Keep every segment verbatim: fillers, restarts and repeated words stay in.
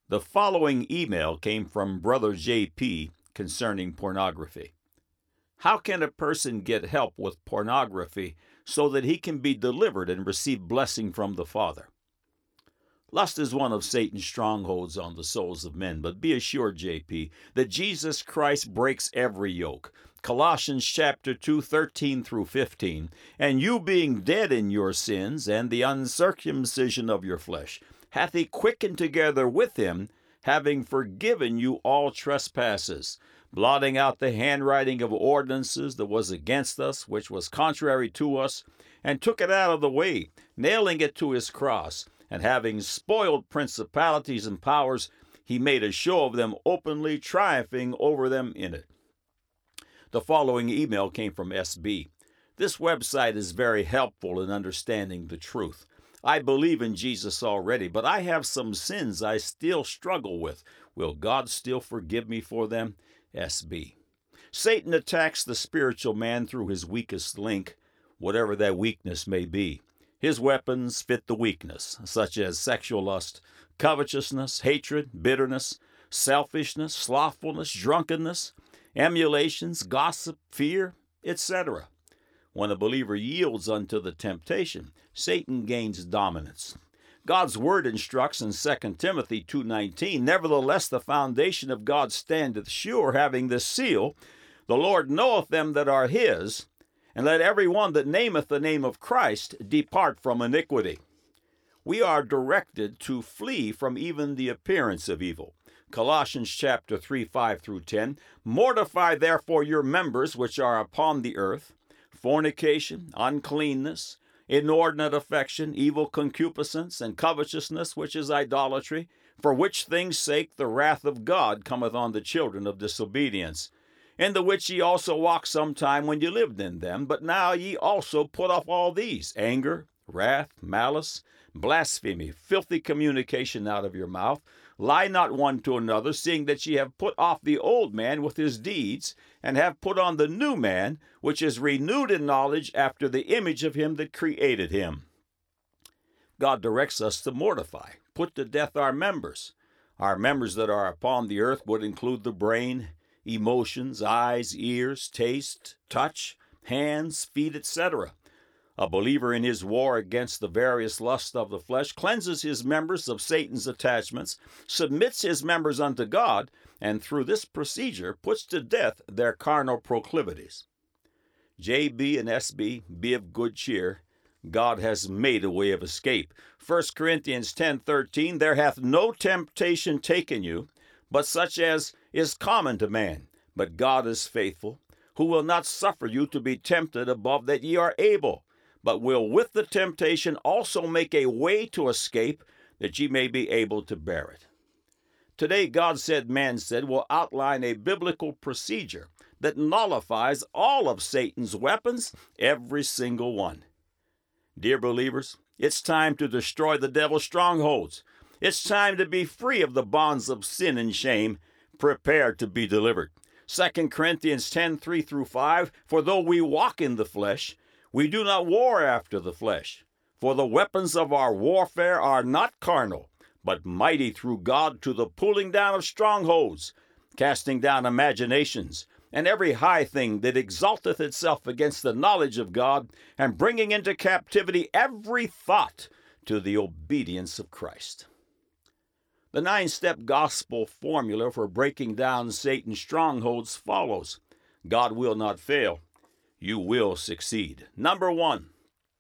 The following email came from Brother J P concerning pornography. How can a person get help with pornography so that he can be delivered and receive blessing from the Father? Lust is one of Satan's strongholds on the souls of men, but be assured, J P, that Jesus Christ breaks every yoke. Colossians chapter two, thirteen through fifteen, and you being dead in your sins and the uncircumcision of your flesh, hath he quickened together with him, having forgiven you all trespasses, blotting out the handwriting of ordinances that was against us, which was contrary to us, and took it out of the way, nailing it to his cross, and having spoiled principalities and powers, he made a show of them openly, triumphing over them in it. The following email came from S B. This website is very helpful in understanding the truth. I believe in Jesus already, but I have some sins I still struggle with. Will God still forgive me for them? S B. Satan attacks the spiritual man through his weakest link, whatever that weakness may be. His weapons fit the weakness, such as sexual lust, covetousness, hatred, bitterness, selfishness, slothfulness, drunkenness, emulations, gossip, fear, et cetera. When a believer yields unto the temptation, Satan gains dominance. God's word instructs in Second Timothy two nineteen, nevertheless the foundation of God standeth sure, having this seal, the Lord knoweth them that are his, and let every one that nameth the name of Christ depart from iniquity. We are directed to flee from even the appearance of evil. Colossians chapter three, five through ten, mortify therefore your members which are upon the earth, fornication, uncleanness, inordinate affection, evil concupiscence, and covetousness, which is idolatry, for which things' sake the wrath of God cometh on the children of disobedience, in the which ye also walked sometime when ye lived in them, but now ye also put off all these, anger, wrath, malice, blasphemy, filthy communication out of your mouth. Lie not one to another, seeing that ye have put off the old man with his deeds, and have put on the new man, which is renewed in knowledge after the image of him that created him. God directs us to mortify, put to death our members. Our members that are upon the earth would include the brain, emotions, eyes, ears, taste, touch, hands, feet, et cetera. A believer in his war against the various lusts of the flesh cleanses his members of Satan's attachments, submits his members unto God, and through this procedure puts to death their carnal proclivities. J B and S B, be of good cheer. God has made a way of escape. First Corinthians ten thirteen, there hath no temptation taken you, but such as is common to man. But God is faithful, who will not suffer you to be tempted above that ye are able, but will with the temptation also make a way to escape, that ye may be able to bear it. Today, God Said, Man Said will outline a biblical procedure that nullifies all of Satan's weapons, every single one. Dear believers, it's time to destroy the devil's strongholds. It's time to be free of the bonds of sin and shame. Prepare to be delivered. Second Corinthians ten, three through five, for though we walk in the flesh, we do not war after the flesh. For the weapons of our warfare are not carnal, but mighty through God to the pulling down of strongholds, casting down imaginations, and every high thing that exalteth itself against the knowledge of God, and bringing into captivity every thought to the obedience of Christ. The nine-step gospel formula for breaking down Satan's strongholds follows. God will not fail. You will succeed. Number one,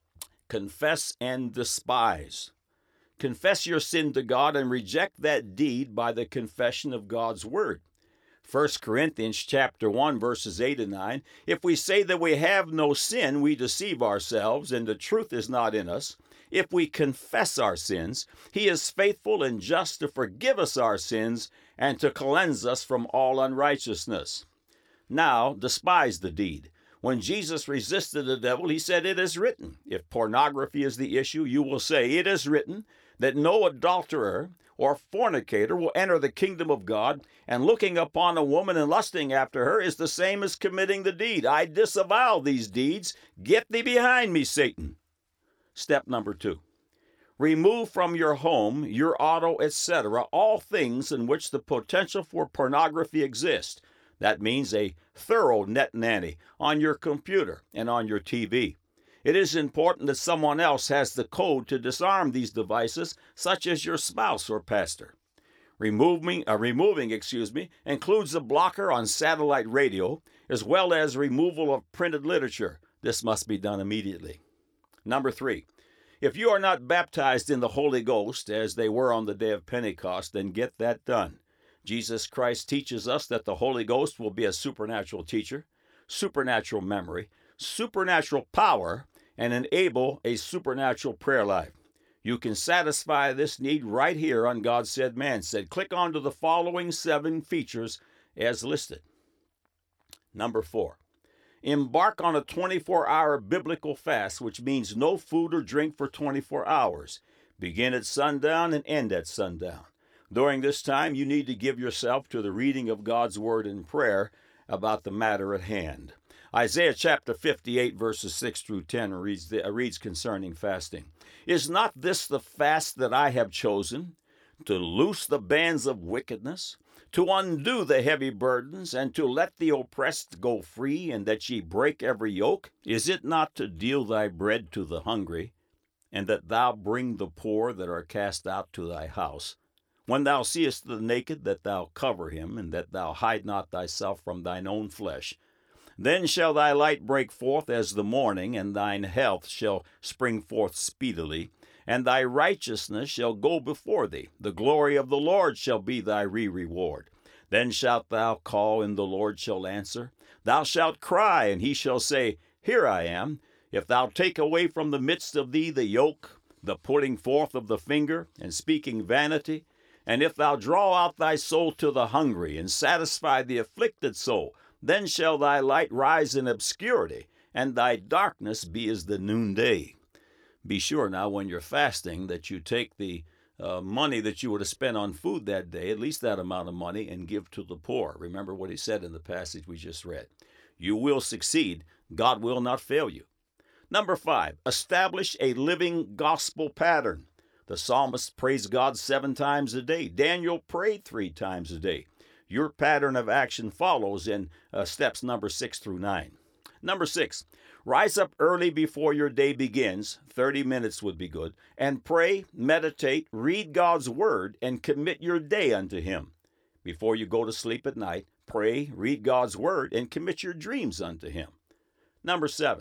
confess and despise. Confess your sin to God and reject that deed by the confession of God's word. First Corinthians chapter one, verses eight and nine, if we say that we have no sin, we deceive ourselves, and the truth is not in us. If we confess our sins, he is faithful and just to forgive us our sins and to cleanse us from all unrighteousness. Now, despise the deed. When Jesus resisted the devil, he said, it is written. If pornography is the issue, you will say, it is written that no adulterer or fornicator will enter the kingdom of God, and looking upon a woman and lusting after her is the same as committing the deed. I disavow these deeds. Get thee behind me, Satan. Step number two. Remove from your home, your auto, et cetera, all things in which the potential for pornography exists. That means a thorough net nanny on your computer and on your T V. It is important that someone else has the code to disarm these devices, such as your spouse or pastor. Removing, uh, removing excuse me, includes a blocker on satellite radio, as well as removal of printed literature. This must be done immediately. Number three, if you are not baptized in the Holy Ghost, as they were on the day of Pentecost, then get that done. Jesus Christ teaches us that the Holy Ghost will be a supernatural teacher, supernatural memory, supernatural power, and enable a supernatural prayer life. You can satisfy this need right here on God Said, Man Said. Click on to the following seven features as listed. Number four, embark on a twenty-four hour biblical fast, which means no food or drink for twenty-four hours. Begin at sundown and end at sundown. During this time, you need to give yourself to the reading of God's Word and prayer about the matter at hand. Isaiah chapter fifty-eight, verses six through ten reads, uh, reads concerning fasting. Is not this the fast that I have chosen? To loose the bands of wickedness, to undo the heavy burdens, and to let the oppressed go free, and that ye break every yoke? Is it not to deal thy bread to the hungry, and that thou bring the poor that are cast out to thy house? When thou seest the naked, that thou cover him, and that thou hide not thyself from thine own flesh. Then shall thy light break forth as the morning, and thine health shall spring forth speedily, and thy righteousness shall go before thee. The glory of the Lord shall be thy re-reward. Then shalt thou call, and the Lord shall answer. Thou shalt cry, and he shall say, Here I am. If thou take away from the midst of thee the yoke, the putting forth of the finger, and speaking vanity, and if thou draw out thy soul to the hungry, and satisfy the afflicted soul, then shall thy light rise in obscurity, and thy darkness be as the noonday. Be sure now when you're fasting that you take the uh, money that you would have spent on food that day, at least that amount of money, and give to the poor. Remember what he said in the passage we just read. You will succeed. God will not fail you. Number five, establish a living gospel pattern. The psalmist praised God seven times a day. Daniel prayed three times a day. Your pattern of action follows in uh, steps number six through nine. Number six, rise up early before your day begins, thirty minutes would be good, and pray, meditate, read God's word, and commit your day unto him. Before you go to sleep at night, pray, read God's word, and commit your dreams unto him. Number seven,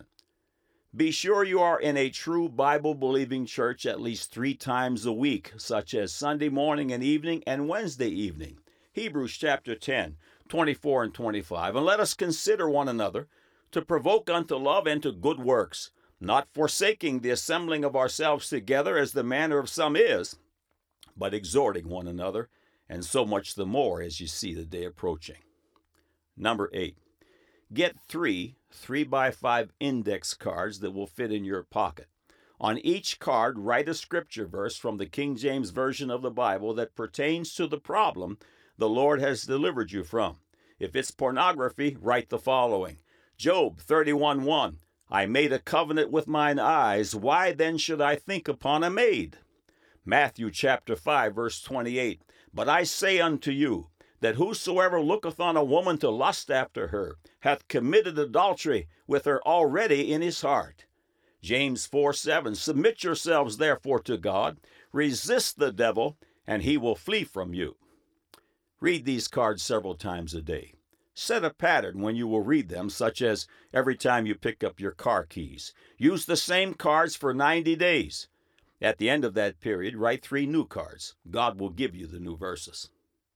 be sure you are in a true Bible-believing church at least three times a week, such as Sunday morning and evening and Wednesday evening. Hebrews chapter ten, twenty-four and twenty-five. And let us consider one another to provoke unto love and to good works, not forsaking the assembling of ourselves together as the manner of some is, but exhorting one another, and so much the more as you see the day approaching. Number eight, get three three by five index cards that will fit in your pocket. On each card, write a scripture verse from the King James Version of the Bible that pertains to the problem the Lord has delivered you from. If it's pornography, write the following. Job thirty-one one, I made a covenant with mine eyes, why then should I think upon a maid? Matthew chapter five, verse twenty-eight, but I say unto you, that whosoever looketh on a woman to lust after her, hath committed adultery with her already in his heart. James four seven, submit yourselves therefore to God, resist the devil, and he will flee from you. Read these cards several times a day. Set a pattern when you will read them, such as every time you pick up your car keys. Use the same cards for ninety days. At the end of that period, write three new cards. God will give you the new verses.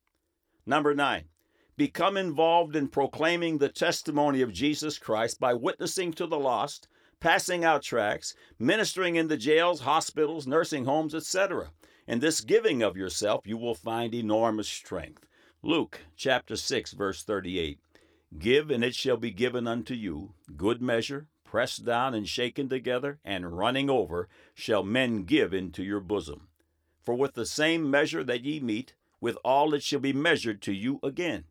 Number nine, become involved in proclaiming the testimony of Jesus Christ by witnessing to the lost, passing out tracts, ministering in the jails, hospitals, nursing homes, et cetera. In this giving of yourself, you will find enormous strength. Luke chapter six, verse thirty-eight, give, and it shall be given unto you, good measure, pressed down and shaken together, and running over, shall men give into your bosom. For with the same measure that ye meet, with all it shall be measured to you again.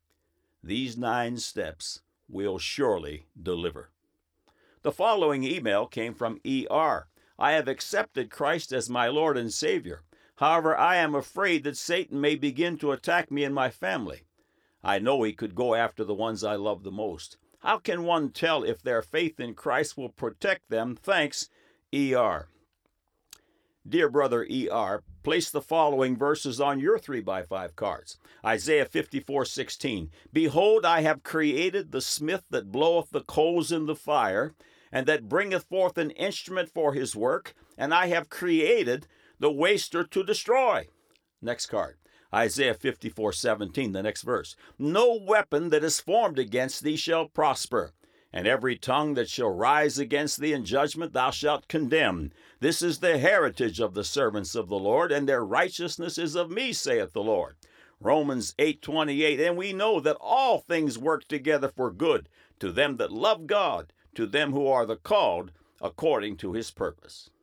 These nine steps will surely deliver. The following email came from E R I have accepted Christ as my Lord and Savior. However, I am afraid that Satan may begin to attack me and my family. I know he could go after the ones I love the most. How can one tell if their faith in Christ will protect them? Thanks, E R Dear brother E R, place the following verses on your three by five cards. Isaiah fifty-four sixteen. Behold, I have created the smith that bloweth the coals in the fire, and that bringeth forth an instrument for his work, and I have created the waster to destroy. Next card. Isaiah fifty-four seventeen, the next verse. No weapon that is formed against thee shall prosper, and every tongue that shall rise against thee in judgment thou shalt condemn. This is the heritage of the servants of the Lord, and their righteousness is of me, saith the Lord. Romans eight twenty-eight. And we know that all things work together for good to them that love God, to them who are the called according to his purpose.